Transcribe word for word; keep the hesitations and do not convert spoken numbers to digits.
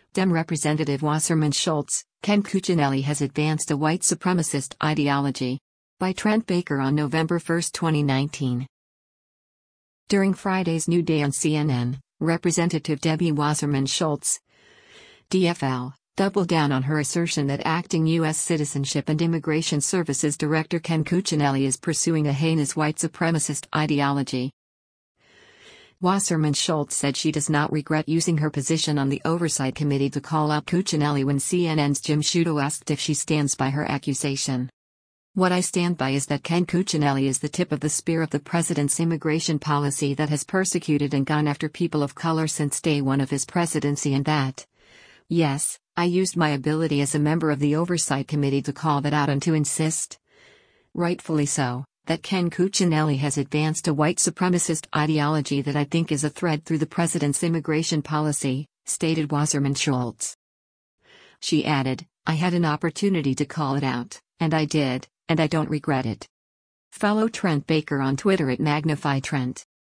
Dem Representative Wasserman Schultz, Ken Cuccinelli has advanced a white supremacist ideology. By Trent Baker on November first, twenty nineteen. During Friday's New Day on C N N, Representative Debbie Wasserman Schultz, D F L, doubled down on her assertion that acting U S Citizenship and Immigration Services Director Ken Cuccinelli is pursuing a heinous white supremacist ideology. Wasserman Schultz said she does not regret using her position on the Oversight Committee to call out Cuccinelli when C N N's Jim Sciutto asked if she stands by her accusation. "What I stand by is that Ken Cuccinelli is the tip of the spear of the president's immigration policy that has persecuted and gone after people of color since day one of his presidency, and that, yes, I used my ability as a member of the Oversight Committee to call that out and to insist, rightfully so, that Ken Cuccinelli has advanced a white supremacist ideology that I think is a thread through the president's immigration policy," stated Wasserman Schultz. She added, "I had an opportunity to call it out, and I did, and I don't regret it." Follow Trent Baker on Twitter at Magnify Trent.